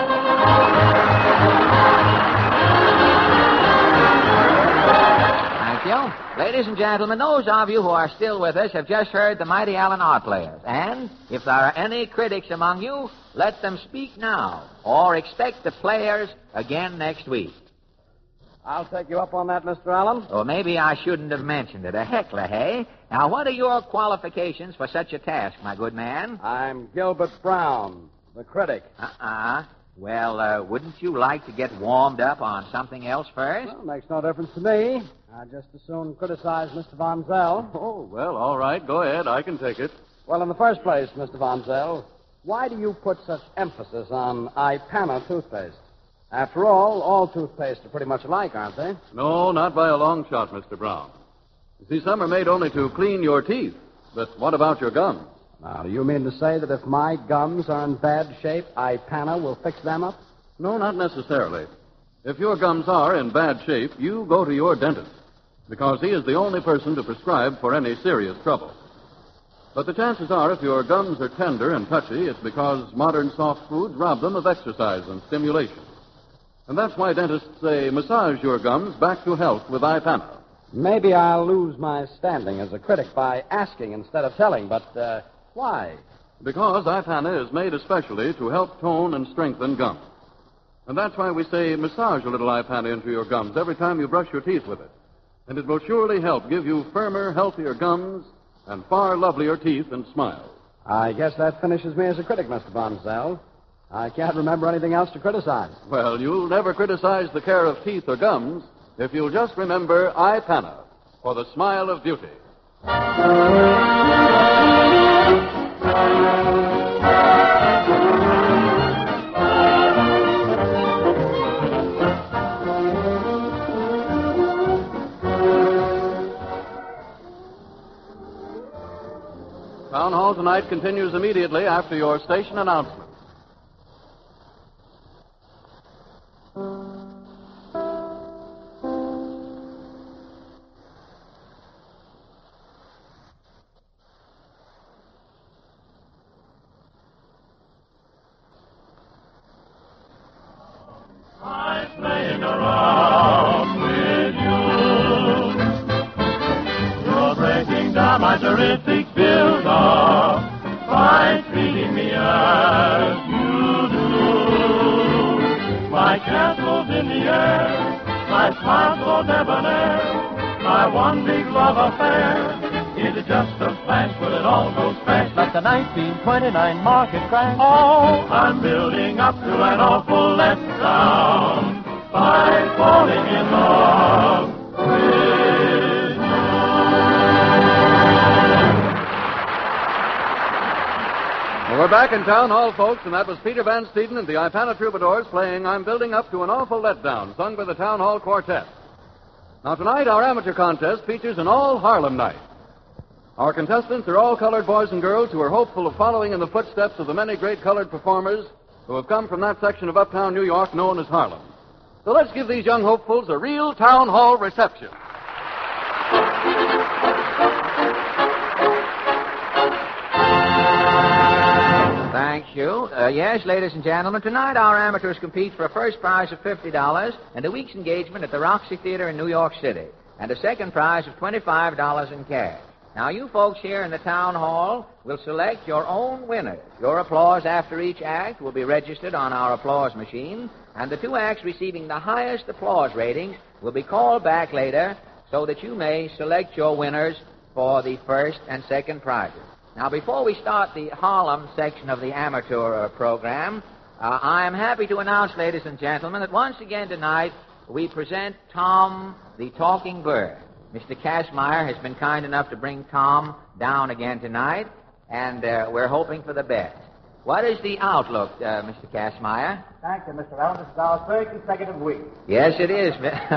Thank you. Ladies and gentlemen, those of you who are still with us have just heard the mighty Allen Art Players. And if there are any critics among you, let them speak now, or expect the players again next week. I'll take you up on that, Mister Allen. Or maybe I shouldn't have mentioned it. A heckler, hey? Now, what are your qualifications for such a task, my good man? I'm Gilbert Brown, the critic. Uh-uh. Well, uh, wouldn't you like to get warmed up on something else first? Well, makes no difference to me. I'd just as soon criticize Mister Von Zell. Oh, well, all right. Go ahead. I can take it. Well, in the first place, Mister Von Zell, why do you put such emphasis on Ipana toothpaste? After all, all toothpaste are pretty much alike, aren't they? No, not by a long shot, Mister Brown. You see, some are made only to clean your teeth. But what about your gums? Now, do you mean to say that if my gums are in bad shape, Ipana will fix them up? No, not necessarily. If your gums are in bad shape, you go to your dentist, because he is the only person to prescribe for any serious trouble. But the chances are, if your gums are tender and touchy, it's because modern soft foods rob them of exercise and stimulation. And that's why dentists say massage your gums back to health with Ipana. Maybe I'll lose my standing as a critic by asking instead of telling, but uh, why? Because Ipana is made especially to help tone and strengthen gums. And that's why we say massage a little Ipana into your gums every time you brush your teeth with it. And it will surely help give you firmer, healthier gums and far lovelier teeth and smiles. I guess that finishes me as a critic, Mister Von Zell. I can't remember anything else to criticize. Well, you'll never criticize the care of teeth or gums if you'll just remember Ipana for the smile of beauty. Town Hall tonight continues immediately after your station announcement. Playing around with you. You're breaking down my terrific build-up by treating me as you do. My castle's in the air, my smile so debonair, my one big love affair. Is it just a flash? Will it all go crash like the nineteen twenty-nine market crash? Oh, I'm building up to an awful letdown by falling in love with you. Well, we're back in Town Hall, folks, and that was Peter Van Steeden and the Ipana Troubadours playing I'm Building Up to an Awful Letdown, sung by the Town Hall Quartet. Now, tonight, our amateur contest features an all-Harlem night. Our contestants are all colored boys and girls who are hopeful of following in the footsteps of the many great colored performers who have come from that section of uptown New York known as Harlem. So let's give these young hopefuls a real town hall reception. Thank you. Uh, yes, ladies and gentlemen, tonight our amateurs compete for a first prize of fifty dollars and a week's engagement at the Roxy Theater in New York City, and a second prize of twenty-five dollars in cash. Now, you folks here in the town hall will select your own winners. Your applause after each act will be registered on our applause machine, and the two acts receiving the highest applause ratings will be called back later so that you may select your winners for the first and second prizes. Now, before we start the Harlem section of the amateur uh, program, uh, I am happy to announce, ladies and gentlemen, that once again tonight we present Tom the Talking Bird. Mister Kazmaier has been kind enough to bring Tom down again tonight, and uh, we're hoping for the best. What is the outlook, uh, Mister Kazmaier? Thank you, Mister Allen. This is our third consecutive week. Yes, it is.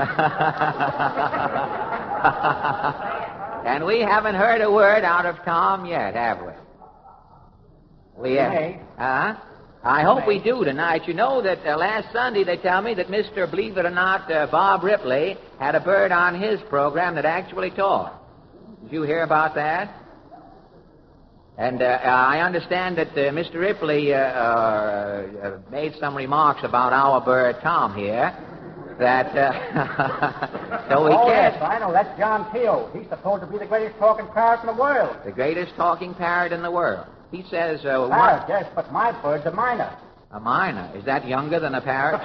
And we haven't heard a word out of Tom yet, have we? We have. May. Uh-huh. I hope we do tonight. You know that uh, last Sunday they tell me that Mister Believe It or Not, uh, Bob Ripley, had a bird on his program that actually talked. Did you hear about that? And uh, I understand that uh, Mister Ripley uh, uh, made some remarks about our bird Tom here. That, uh, so we oh, can't. yes, I know. That's John Keogh. He's supposed to be the greatest talking parrot in the world. The greatest talking parrot in the world. He says, uh, Parrot, what? yes, but my bird's a minor. A minor? Is that younger than a parrot?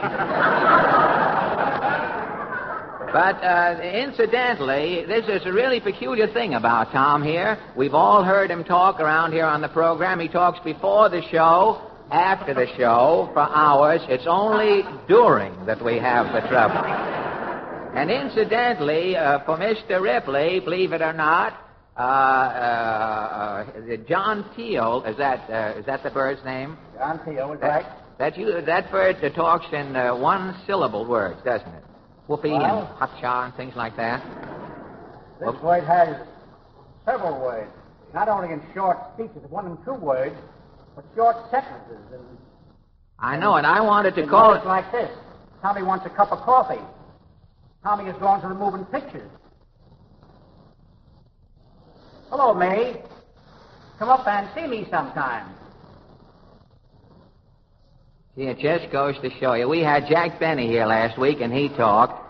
But, uh, incidentally, this is a really peculiar thing about Tom here. We've all heard him talk around here on the program. He talks before the show, after the show for hours. It's only during that we have the trouble. And incidentally, uh, for Mister Ripley, believe it or not, uh, uh, uh, John Teal, is that uh, is that the bird's name? John Teal is that, right. That you that bird uh, talks in uh, one-syllable words, doesn't it? Whoopee Well, and hotcha and things like that. This word has several words, not only in short speeches, one and two words, but short sentences. And I know, and I wanted to call it like this: Tommy wants a cup of coffee. Tommy is going to the moving pictures. Hello, May. Come up and see me sometime. See, it just goes to show you. We had Jack Benny here last week, and he talked.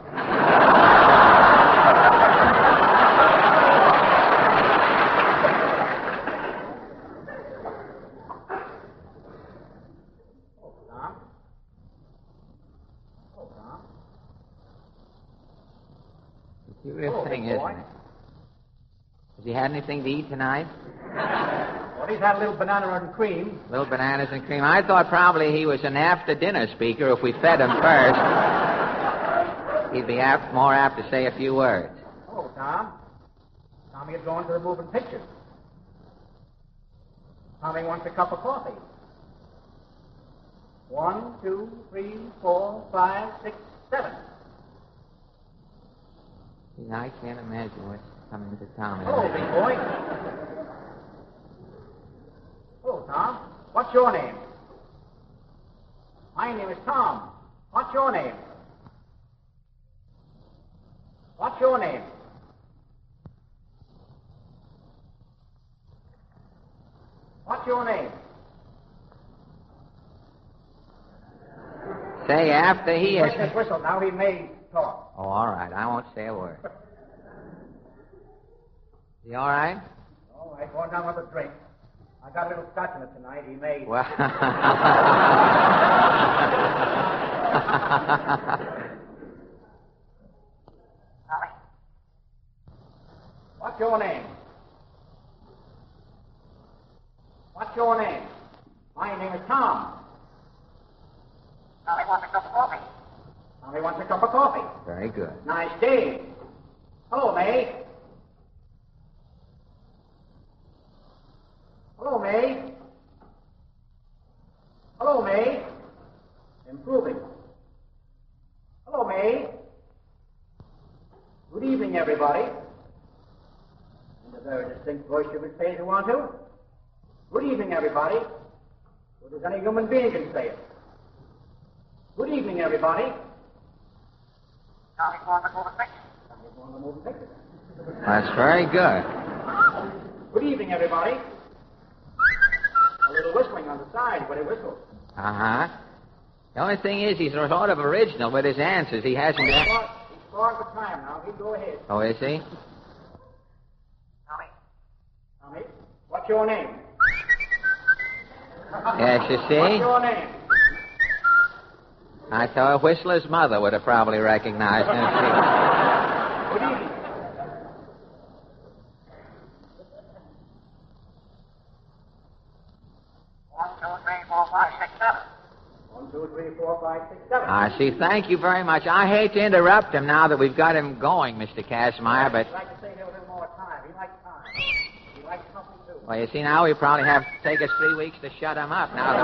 Curious Oh, thing, big boy. isn't it? Has he had anything to eat tonight? Well, he's had a little banana and cream. Little bananas and cream. I thought probably he was an after-dinner speaker. If we fed him first, he'd be apt, more apt to say a few words. Hello, Tom. Tommy is going to the moving pictures. Tommy wants a cup of coffee. One, two, three, four, five, six, seven. See, I can't imagine what's coming to Tommy. Hello, big boy. Hello, Tom. What's your name? My name is Tom. What's your name? What's your name? What's your name? Say after he has... Where's his whistle? Now he may talk. Oh, all right. I won't say a word. Is he all right? All right, go on down with a drink. I got a little scotch in it tonight. He may... Well... What's your name? What's your name? My name is Tom. Tommy wants a cup of coffee. Tommy wants a cup of coffee. Very good. Nice day. Hello, May. Hello, May. Hello, May. Improving. Hello, May. Good evening, everybody. In a very distinct voice you would say if you want to. Good evening, everybody. Good as any human being can say it. Good evening, everybody. Tommy's going to move pictures. Tommy's going to move pictures. That's very good. Good evening, everybody. A little whistling on the side, but he whistles. Uh-huh. The only thing is he's sort of original with his answers. He hasn't... He's scoring for time now. He'll go ahead. Oh, is he? Tommy. Tommy, what's your name? Yes, you see? What's your name? I thought Whistler's mother would have probably recognized him. Good evening. One, two, three, four, five, six, seven. One, two, three, four, five, six, seven. I see. Thank you very much. I hate to interrupt him now that we've got him going, Mister Kazmaier, but... I'd like to stay here a little more time. He likes time. He likes company, too. Well, you see, now we probably have to take us three weeks to shut him up now that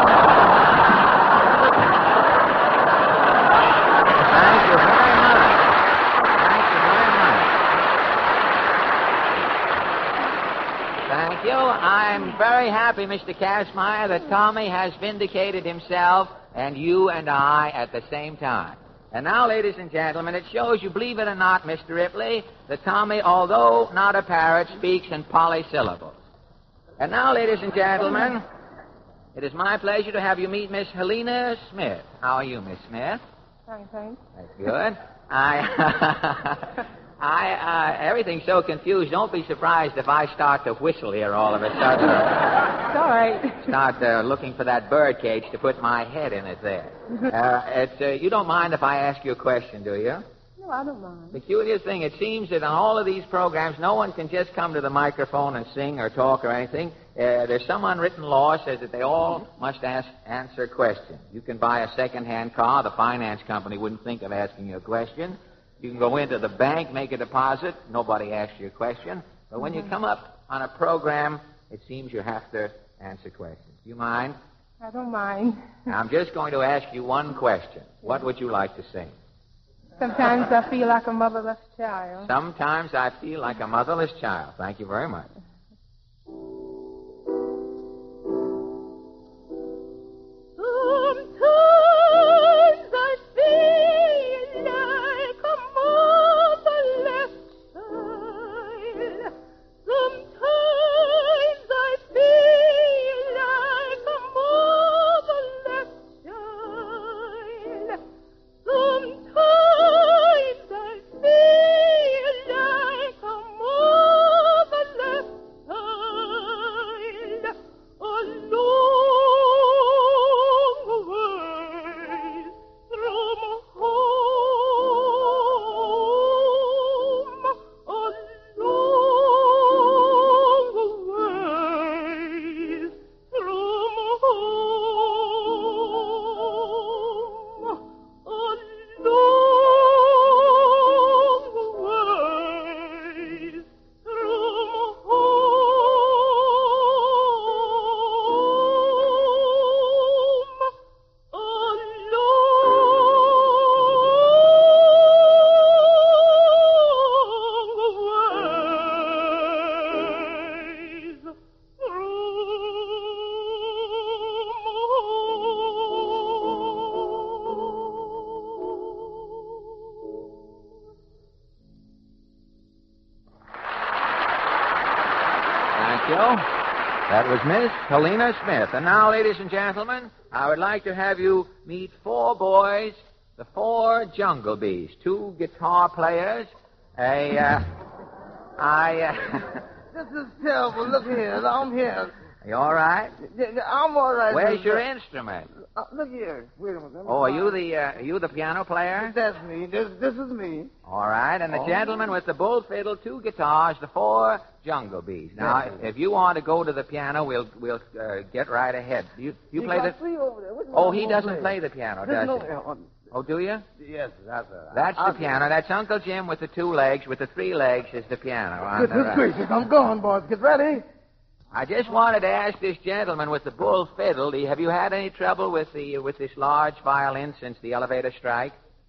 Thank you very much. Thank you very much. Thank you. I'm very happy, Mister Kazmaier, that Tommy has vindicated himself and you and I at the same time. And now, ladies and gentlemen, it shows you, believe it or not, Mister Ripley, that Tommy, although not a parrot, speaks in polysyllables. And now, ladies and gentlemen, it is my pleasure to have you meet Miss Helena Smith. How are you, Miss Smith? Fine, thanks. That's good. I, I, uh, everything's so confused. Don't be surprised if I start to whistle here all of a sudden. It's all right. Start uh, looking for that bird cage to put my head in it there. Uh, it's, uh, you don't mind if I ask you a question, do you? No, I don't mind. Peculiar thing. It seems that on all of these programs, no one can just come to the microphone and sing or talk or anything. Uh, there's some unwritten law says that they all must ask, answer questions. You can buy a second-hand car. The finance company wouldn't think of asking you a question. You can go into the bank, make a deposit. Nobody asks you a question. But when Mm-hmm. you come up on a program, it seems you have to answer questions. Do you mind? I don't mind. Now, I'm just going to ask you one question. What would you like to sing? Sometimes I feel like a motherless child. Sometimes I feel like a motherless child. Thank you very much. Sometimes I feel like a motherless child. Sometimes I feel like a motherless child. Sometimes I feel like a motherless child. That was Miss Helena Smith. And now, ladies and gentlemen, I would like to have you meet four boys, the four Jungle Bees, two guitar players, a, uh, I, uh... This is terrible. Look here. I'm here. You all right? I'm all right. Where's your instrument? Uh, look here. Wait a minute. Oh, are you the, uh, are you the piano player? That's me. This, this is me. All right. And the Oh. gentleman with the bull fiddle, two guitars, the four Jungle Bees. Now, Yes. if you want to go to the piano, we'll we'll uh, get right ahead. You you He play got the? three over there. Which Oh, one he will doesn't play? play the piano, There's does no- he? uh, Oh, do you? Yes, that's it. That's I'll the piano. That's Uncle Jim with the two legs. With the three legs is the piano. on the Goodness right. gracious, I'm going, boys. Get ready. I just wanted to ask this gentleman with the bull fiddle, do you- have you had any trouble with the with this large violin since the elevator strike?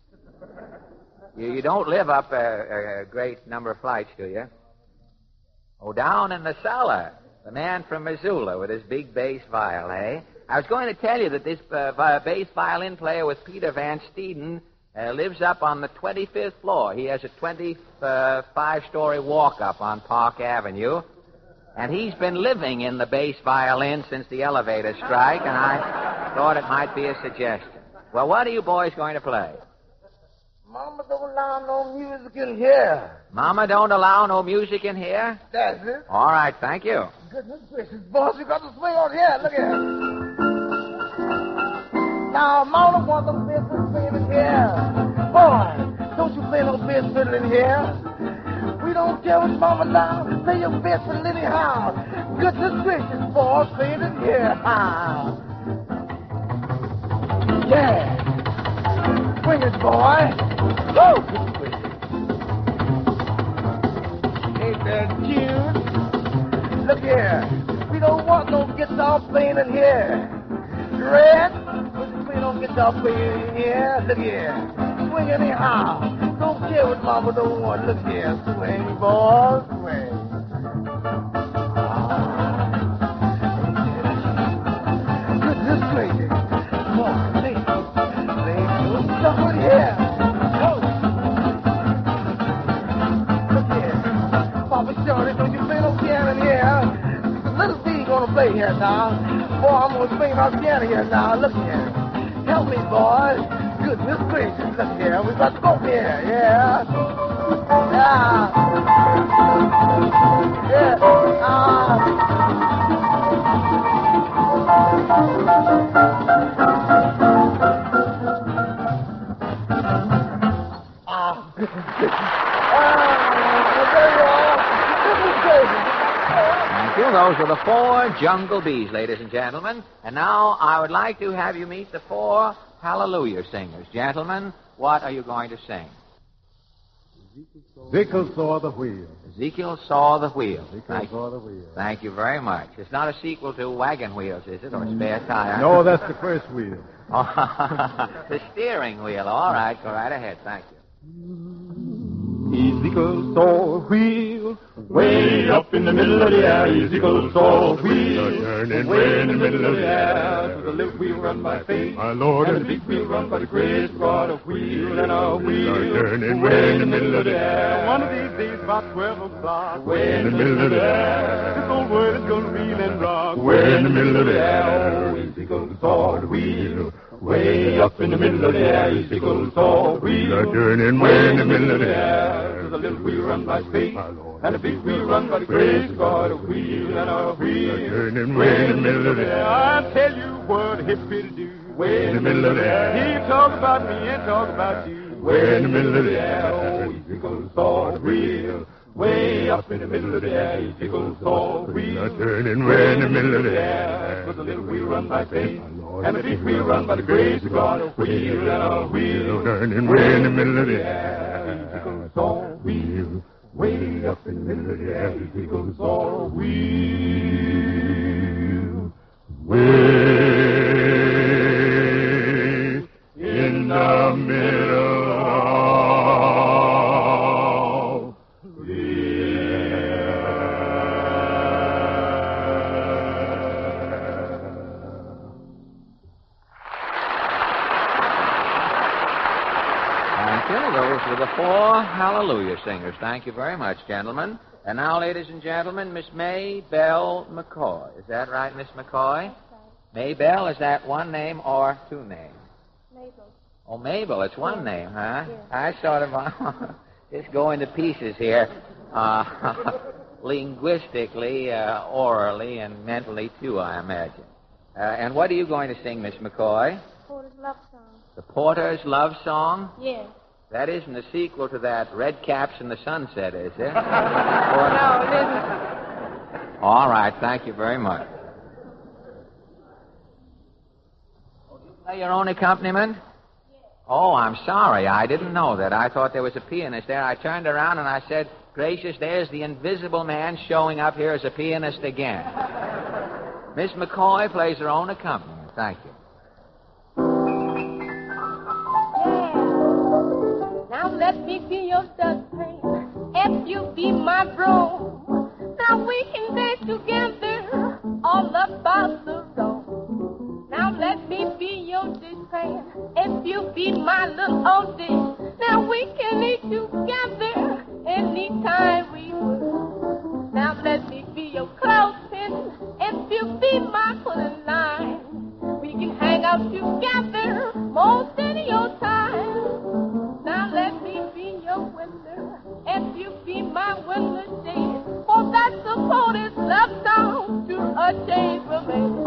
You, you don't live up a, a great number of flights, do you? Oh, down in the cellar. The man from Missoula with his big bass viol, eh? I was going to tell you that this uh, vi- bass violin player with Peter Van Steeden uh, lives up on the twenty-fifth floor. He has a twenty-five-story walk-up on Park Avenue. And he's been living in the bass violin since the elevator strike, and I thought it might be a suggestion. Well, what are you boys going to play? Mama don't allow no music in here. Mama don't allow no music in here? That's it. All right, thank you. Goodness gracious, boss, you got to swing on here. Look here. Now, Mama wants them business playing in here. Boy, don't you play no bass fiddle in here. We don't care what Mama allows. Play your bass fiddle anyhow. Goodness gracious, boss, play it in here. Ha. Yeah. Swing it, boy. Woo! Ain't that cute? Look here. We don't want no guitar playing in here. Red, we don't guitar playing in here. Look here. Swing anyhow. Don't care what Mama don't want. Look here. Swing, boy. Swing. Ah. Goodness gracious. Come on, please. Please, don't stop it here. Go. Look here. Papa Shorty, don't you play no piano in here? Little B gonna play here now. Boy, I'm gonna swing my piano here now. Look here. Help me, boy. Goodness gracious. Look here. We got to go here. Yeah. Yeah. Yeah. Ah. Ah, goodness Thank you. Those were the four Jungle Bees, ladies and gentlemen. And now I would like to have you meet the four Hallelujah singers. Gentlemen, what are you going to sing? Ezekiel saw the wheel. Ezekiel saw the wheel. Ezekiel Thank, saw the wheel. thank you very much. It's not a sequel to Wagon Wheels, is it, or Spare Tire? No, that's the first wheel. The steering wheel. All right, go right ahead. Thank you. Ezekiel saw a wheel. Way up in the middle of the air, Ezekiel saw a wheel. Turning Way in the middle of the air, to the little wheel run by faith. my Lord, And and the big wheel run by the grace. God, a wheel and a wheel. turning Way in the middle of the air. One of these days, about twelve o'clock. Way in the middle of the air. This old world is gonna reel and rock. Way in the middle of the air, Ezekiel saw the wheel. Way up in the middle of the air, Ezekiel saw the wheel. Turning Way in the middle of the air, to the little wheel run by faith. And the big wheel run by the grace. God, a wheel and a wheel. turning way in the middle of the air. I tell you what hippie do. Way in the middle of the air. He talk about me and talk about you. Way in the middle of the air, oh, Ezekiel saw the wheel. Way up in the middle of the air, Ezekiel saw the wheel. Turning Way in the middle of the air, with the little wheel run by faith. And the big wheel run by the grace of God. A wheel and a wheel. turning way in the middle of the air. air. Ezekiel saw a wheel. Way up in the middle of the air. Ezekiel saw a wheel. Way in the middle of Those were the four Hallelujah singers. Thank you very much, gentlemen. And now, ladies and gentlemen, Miss May Bell McCoy. Is that right, Miss McCoy? May Bell, is that one name or two names? Mabel. Oh, Mabel, it's one Yeah. name, huh? Yeah. I sort of uh, just go into pieces here, uh, linguistically, uh, orally, and mentally, too, I imagine. Uh, and what are you going to sing, Miss McCoy? Porter's Love Song. The Porter's Love Song? Yes. That isn't a sequel to that Red Caps in the Sunset, is it? No, it isn't. All right, thank you very much. Oh, you play your own accompaniment? Oh, I'm sorry. I didn't know that. I thought there was a pianist there. I turned around and I said, gracious, there's the invisible man showing up here as a pianist again. Miss McCoy plays her own accompaniment. Thank you. Now let me be your dustpan, if you be my broom. Now we can dance together all about the room. Now let me be your dishpan, if you be my little old dish. Now we can eat together anytime we wish. Now let me be your clothespin, if you be my pulling line. We can hang out together most any old time. Now let me be your window, if you be my window shade. For that support is love song to a shade remain.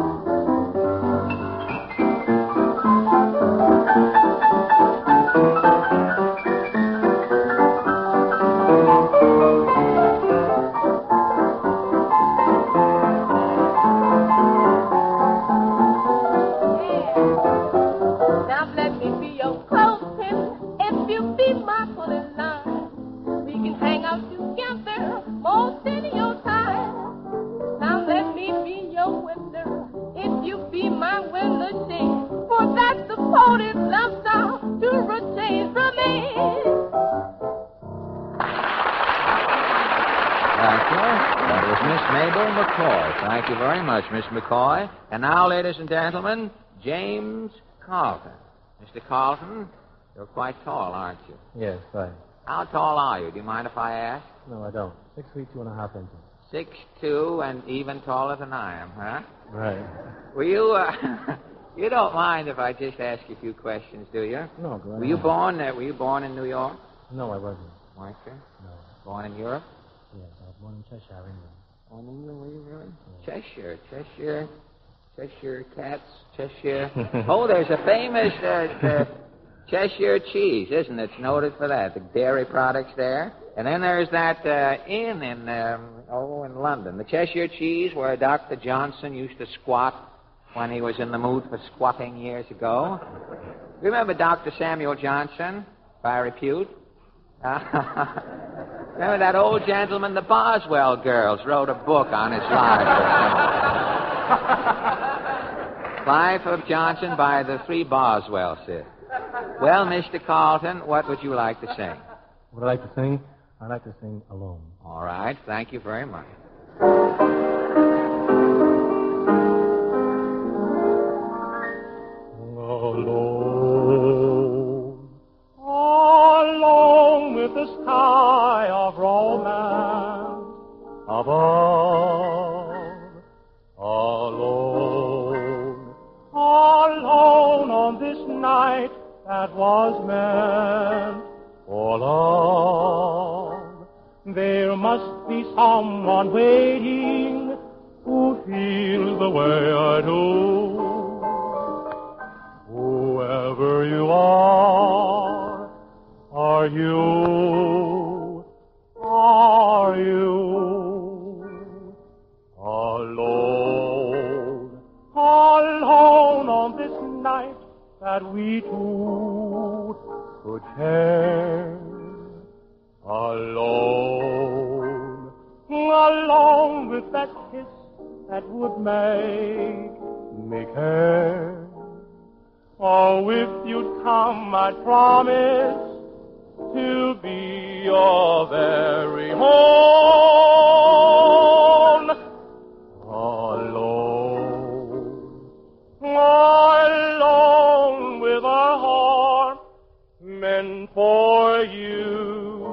Now let me be your clothespin, if you be my pulling line. We can hang out together most any old time. Now let me be your window, if you be my window shade. For that supported love song to rotate from me. Thank you. That was Miss Mabel McCoy. Thank you very much, Miss McCoy. And now, ladies and gentlemen, James Carlton. Mister Carlton, you're quite tall, aren't you? Yes, right. How tall are you? Do you mind if I ask? No, I don't. Six feet, two and a half inches. Six two and even taller than I am, huh? Right. Will you, uh, you don't mind if I just ask you a few questions, do you? No, go ahead. Were you born, uh, were you born in New York? No, I wasn't. Weren't you? No. Born in Europe? Yes, I was born in Cheshire, England. Born in England, were you really? Cheshire, Cheshire, Cheshire cats, Cheshire. Oh, there's a famous uh, uh, Cheshire cheese, isn't it? It's noted for that. The dairy products there. And then there's that uh, inn in um, Oh, in London. The Cheshire Cheese, where Doctor Johnson used to squat when he was in the mood for squatting years ago. Remember Doctor Samuel Johnson, by repute? Remember that old gentleman? The Boswell girls wrote a book on his life. Life of Johnson by the three Boswell sisters. Well, Mister Carlton, what would you like to sing? Would I like to sing? I'd like to sing Alone. All right. Thank you very much. Alone, alone with the sky of romance above. Alone, alone on this night that was meant for love. There must be someone waiting who feels the way I do. Whoever you are, are you, are you alone, alone on this night that we two could share? Alone, alone with that kiss that would make me care. Oh, if you'd come, I'd promise to be your very own. Alone, alone with a heart meant for you.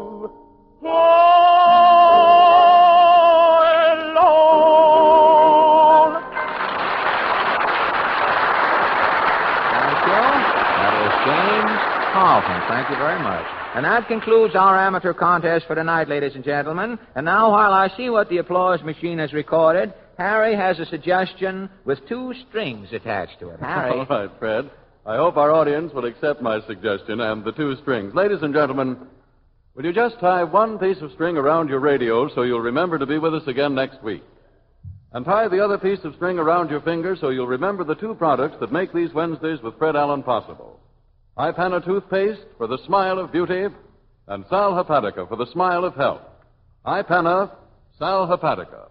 Carlton, thank you very much. And that concludes our amateur contest for tonight, ladies and gentlemen. And now, while I see what the applause machine has recorded, Harry has a suggestion with two strings attached to it. Harry. All right, Fred. I hope our audience will accept my suggestion and the two strings. Ladies and gentlemen, will you just tie one piece of string around your radio so you'll remember to be with us again next week? And tie the other piece of string around your finger so you'll remember the two products that make these Wednesdays with Fred Allen possible. Ipana toothpaste for the smile of beauty, and Sal Hepatica for the smile of health. Ipana, Sal Hepatica.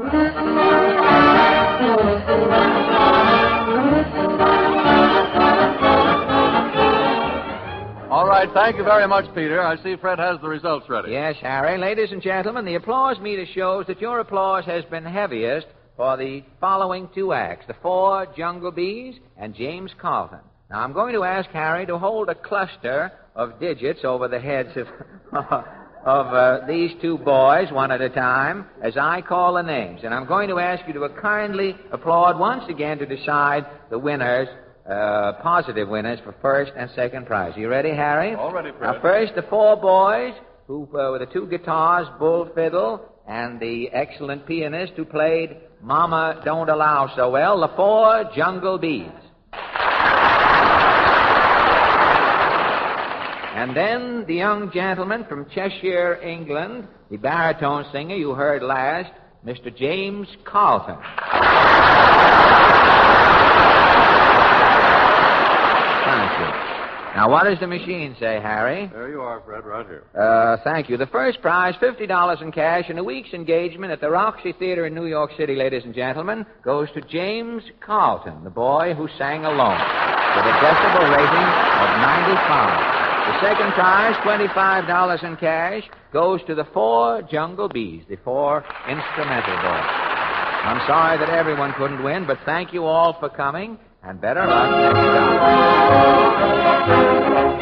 All right, thank you very much, Peter. I see Fred has the results ready. Yes, Harry. Ladies and gentlemen, the applause meter shows that your applause has been heaviest for the following two acts, the Four Jungle Bees and James Carlton. Now, I'm going to ask Harry to hold a cluster of digits over the heads of, of uh, these two boys, one at a time, as I call the names. And I'm going to ask you to kindly applaud once again to decide the winners, uh, positive winners, for first and second prize. Are you ready, Harry? All ready, Fred. Now, first, the four boys, who uh, with the two guitars, bull fiddle, and the excellent pianist who played Mama Don't Allow So Well, the Four Jungle Bees. And then the young gentleman from Cheshire, England, the baritone singer you heard last, Mister James Carlton. Thank you. Now, what does the machine say, Harry? There you are, Fred, right here. Uh, thank you. The first prize, fifty dollars in cash, and a week's engagement at the Roxy Theater in New York City, ladies and gentlemen, goes to James Carlton, the boy who sang alone, with a decibel rating of ninety-five. The second prize, twenty-five dollars in cash, goes to the Four Jungle Bees, the four instrumental boys. I'm sorry that everyone couldn't win, but thank you all for coming, and better luck next time.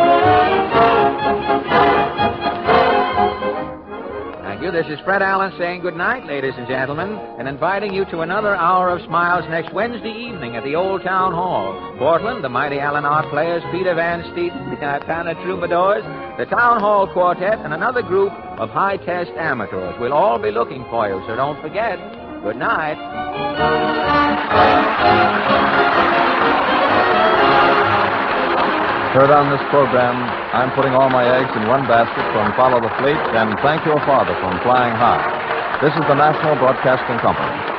Thank you. This is Fred Allen saying good night, ladies and gentlemen, and inviting you to another hour of smiles next Wednesday evening at the Old Town Hall. Portland, the mighty Allen Art Players, Peter Van Steet, the Ipana Troubadours, the Town Hall Quartet, and another group of high-test amateurs. We'll all be looking for you, so don't forget. Good night. Heard on this program, I'm putting all my eggs in one basket from Follow the Fleet and Thank Your Father from Flying High. This is the National Broadcasting Company.